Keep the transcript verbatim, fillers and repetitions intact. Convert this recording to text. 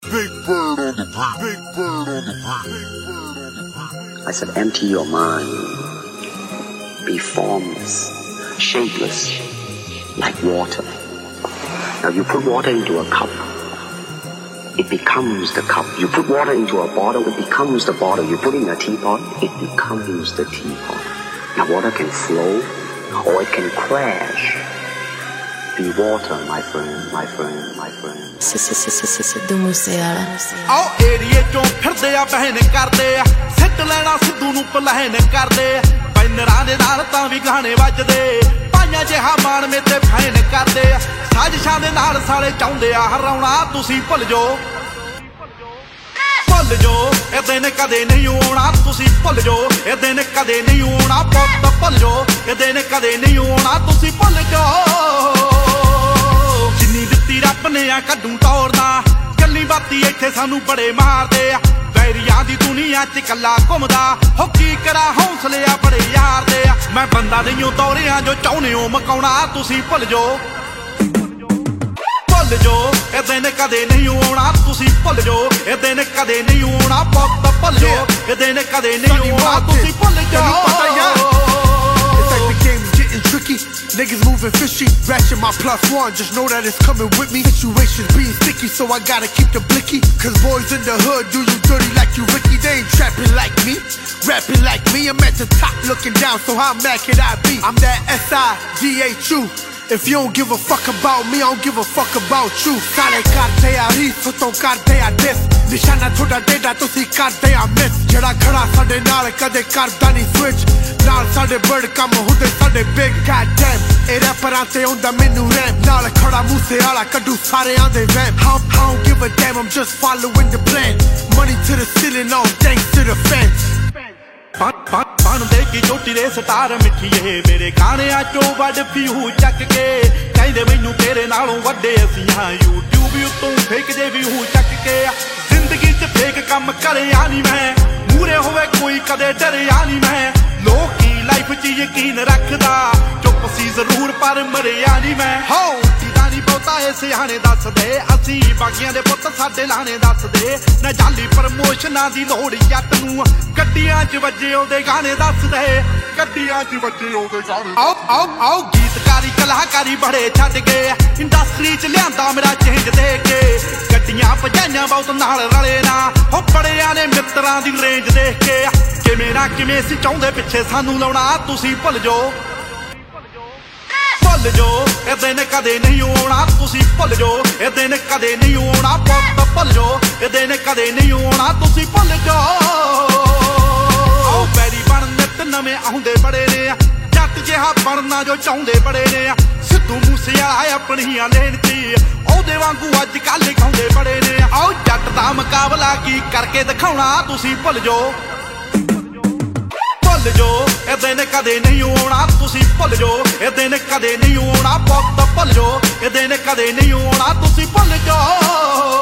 Big bird on the beat. Big bird on the beat. I said, empty your mind. Be formless, shapeless, like water. Now you put water into a cup, it becomes the cup. You put water into a bottle, it becomes the bottle. You put in a teapot, it becomes the teapot. Now water can flow or it can crash. Be water, my friend, my friend, my friend. Sidhu Moosewala ਆਓ ਏਰੀਏ ਚੋਂ ਫਿਰਦੇ ਆ ਬਹਿਨ ਕਰਦੇ ਆ ਸਿੱਟ ਲੈਣਾ ਸਿੱਧੂ ਨੂੰ ਪਲਹਿਨ ਕਰਦੇ ਬੈਨਰਾਂ ਦੇ ਨਾਲ ਤਾਂ ਵੀ ਗਾਣੇ ਵੱਜਦੇ ਪਾਈਆਂ ਜਿਹਾ ਮਾਣ ਮੇਤੇ ਫੈਨ ਕਰਦੇ ਸਾਜ਼ਿਸ਼ਾਂ ਦੇ ਨਾਲ ਸਾਲੇ ਚਾਹੁੰਦੇ ਆ ਹਰਾਉਣਾ ਤੁਸੀਂ ਭੁੱਲ ਜਾਓ ਭੁੱਲ ਜਾਓ ਇਹ ਦਿਨ ਕਦੇ ਨਹੀਂ ਆਉਣਾ ਤੁਸੀਂ ਭੁੱਲ ਜਾਓ ਇਹ ਦਿਨ ਕਦੇ ਨਹੀਂ ਆਉਣਾ ਪੁੱਤ ਭੁੱਲ ਜਾਓ ਇਹ ਦਿਨ ਕਦੇ ਨਹੀਂ ਆਉਣਾ ਤੁਸੀਂ ਭੁੱਲ ਜਾਓ ਜਿੰਨੀ ਦਿੱਤੀ ਰੱਬ ਨੇ ਆ ਕੱਢੂ ਤੋੜਦਾ ਗੱਲੀ ਬਾਤੀ ਇੱਥੇ ਸਾਨੂੰ ਬੜੇ ਮਾਰਦੇ ਆ ਵੈਰੀਆਂ ਦੀ ਦੁਨੀਆ ਚ ਕੱਲਾ ਘੁੰਮਦਾ ਹੋ ਕੀ ਕਰਾਂ ਹੌਸਲੇ ਆ ਬੜੇ ਯਾਰ ਦੇ ਆ ਮੈਂ ਬੰਦਾ ਨਹੀਂ ਤੋਰਿਆ ਜੋ ਚਾਹੁੰਦੇ ਹੋ ਮਕਾਉਣਾ ਤੁਸੀਂ ਭੁੱਲ ਜਾਓ ਭੁੱਲ ਜਾਓ ਇਹ ਦਿਨ ਕਦੇ ਨਹੀਂ ਆਉਣਾ ਤੁਸੀਂ ਭੁੱਲ ਜਾਓ ਇਹ ਦਿਨ ਕਦੇ ਨਹੀਂ ਆਉਣਾ ਪੁੱਤ ਭੁੱਲ ਜਾਓ ਇਹ ਦਿਨ ਕਦੇ ਨਹੀਂ ਆਉਣਾ ਤੁਸੀਂ ਭੁੱਲ ਜਾਓ Tricky, niggas moving fishy, ratchet my plus one, just know that it's coming with me. Situations being sticky, so I gotta keep the blicky. Cause boys in the hood do you dirty like you Ricky. They ain't trapping like me, rapping like me. I'm at the top looking down, so how mad can I be? I'm that S I D H U. If you don't give a fuck about me, I don't give a fuck about you. Sale karte a ri, soton karte a dis. Nishana thoda deda, tusi karte a miss. Jada khada sade naal kade karda nahi switch. Naal sade bird kam hunde sade big. Goddamn, eh rapperan te onda menu ram. Naal khada Moosewala kaddu sareyan de vamp. I don't give a damn, I'm just following the plan. Money to the ceiling, all thanks to the fans. ਪਾਣ ਦੇ ਕੀ ਚੋਟੀ ਦੇ star ਮਿੱਠੀਏ ਮੇਰੇ ਗਾਣਿਆਂ ਚੋਂ ਵੱਡ ਫਿਊ ਚੱਕ ਕੇ ਕਹਿੰਦੇ ਮੈਨੂੰ ਤੇਰੇ ਨਾਲੋਂ ਵੱਡੇ ਅਸੀਂ ਹਾਂ YouTube ਉੱਤੋਂ ਫੇਕ ਜੇ ਵਿਊ ਚੱਕ ਕੇ ਜ਼ਿੰਦਗੀ 'ਚ ਫੇਕ ਕੰਮ ਕਰਿਆ ਨਹੀਂ ਮੈਂ ਮੂਰੇ ਹੋਵੇ ਕੋਈ ਕਦੇ ਡਰਿਆ ਨਹੀਂ ਮੈਂ ਲੋਕੀ ਲਾਈਫ 'ਚ ਯਕੀਨ ਰੱਖਦਾ ਚੁੱਪ ਸੀ ਜ਼ਰੂਰ ਪਰ ਮਰਿਆ ਨਹੀਂ ਮੈਂ ਹੋ ਜਿੱਦਾਂ ਨਹੀਂ ਬਹੁਤਾ ਇਹ ਸਿਆਣੇ ਦੱਸਦੇ ਅਸੀਂ ਬਾਗੀਆਂ ਦੇ ਪੁੱਤ ਸਾਡੇ ਲਾਣੇ ਦੱਸਦੇ ਨਾ ਜਾਲੀ ਪ੍ਰਮੋਸ਼ਨਾਂ ਦੀ ਲੋੜ ਜੱਟ ਨੂੰ ਗੱਡੀਆਂ 'ਚ ਵੱਜੇ ਉਹਦੇ ਗਾਣੇ ਦੱਸਦੇ ਗੱਡੀਆਂ 'ਚ ਵੱਜੇ ਉਹਦੇ ਗਾਣੇ ਆਓ ਆਓ ਆਓ ਗੀਤਕਾਰੀ ਕਲਾਕਾਰੀ ਬੜੇ ਛੱਡ ਗਏ ਇੰਡਸਟਰੀ 'ਚ ਲਿਆਂਦਾ ਮੇਰਾ ਚੇਂਜ ਦੇ ਕੇ ਗੱਡੀਆਂ ਭਜਾਈਆਂ ਬਹੁਤ ਨਾਲ ਰਲੇ ਨਾ ਹੋ ਬੜਿਆਂ ਨੇ ਮਿੱਤਰਾਂ ਦੀ ਰੇਂਜ ਦੇਖ ਕੇ ਕਿਵੇਂ ਨਾ ਕਿਵੇਂ ਸੀ ਚਾਹੁੰਦੇ ਪਿੱਛੇ ਸਾਨੂੰ ਲਾਉਣਾ ਤੁਸੀਂ ਭੁੱਲ ਜਾਓ ਭੁੱਲ ਜਾਓ ਇਹ ਦਿਨ ਕਦੇ ਨਹੀਂ ਆਉਣਾ ਤੁਸੀਂ ਭੁੱਲ ਜਾਓ ਇਹ ਦਿਨ ਕਦੇ ਨਹੀਂ ਆਉਣਾ ਪੁੱਤ ਭੁੱਲ ਜਾਓ ਇਹ ਦਿਨ ਕਦੇ ਨਹੀਂ ਆਉਣਾ ਤੁਸੀਂ ਭੁੱਲ ਜਾਓ ਆਓ ਬੈਰੀ ਬਣ ਨਿੱਤ ਨਵੇਂ ਆਉਂਦੇ ਬੜੇ ਨੇ ਜੱਟ ਜਿਹਾ ਬਣਨਾ ਜੋ ਚਾਹੁੰਦੇ ਬੜੇ ਨੇ ਸਿੱਧੂ ਮੂਸੇਵਾਲਾ ਆਪਣੀਆਂ ਲੈਣ 'ਚ ਉਹਦੇ ਵਾਂਗੂ ਅੱਜ ਕੱਲ੍ਹ ਗਾਉਂਦੇ ਬੜੇ ਨੇ ਆਓ ਜੱਟ ਦਾ ਮੁਕਾਬਲਾ ਕੀ ਕਰਕੇ ਦਿਖਾਉਣਾ ਤੁਸੀਂ ਭੁੱਲ ਜਾਓ ਭੁੱਲ ਜਾਓ ਇਹ ਦਿਨ ਕਦੇ ਨਹੀਂ ਆਉਣਾ ਤੁਸੀਂ ਭੁੱਲ ਜਾਓ ਇਹ ਦਿਨ ਕਦੇ ਨਹੀਂ ਆਉਣਾ ਪੁੱਤ ਭੁੱਲ ਜਾਓ ਇਹ ਦਿਨ ਕਦੇ ਨਹੀਂ ਆਉਣਾ ਤੁਸੀਂ ਭੁੱਲ ਜਾਓ